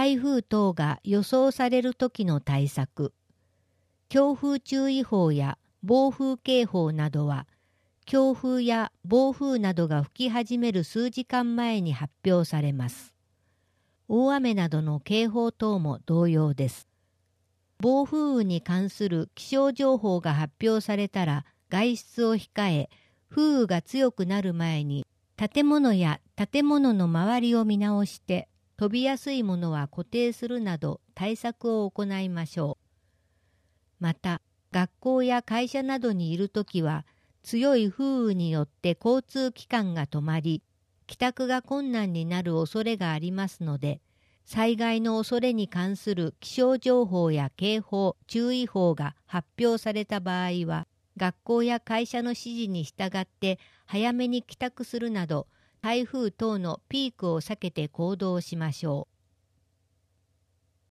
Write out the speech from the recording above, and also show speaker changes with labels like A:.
A: 台風等が予想される時の対策。強風注意報や暴風警報などは、強風や暴風などが吹き始める数時間前に発表されます。大雨などの警報等も同様です。暴風雨に関する気象情報が発表されたら外出を控え、風雨が強くなる前に建物や建物の周りを見直して飛びやすいものは固定するなど対策を行いましょう。また、学校や会社などにいるときは強い風雨によって交通機関が止まり、帰宅が困難になる恐れがありますので、災害の恐れに関する気象情報や警報、注意報が発表された場合は、学校や会社の指示に従って早めに帰宅するなど、台風等のピークを避けて行動しましょう。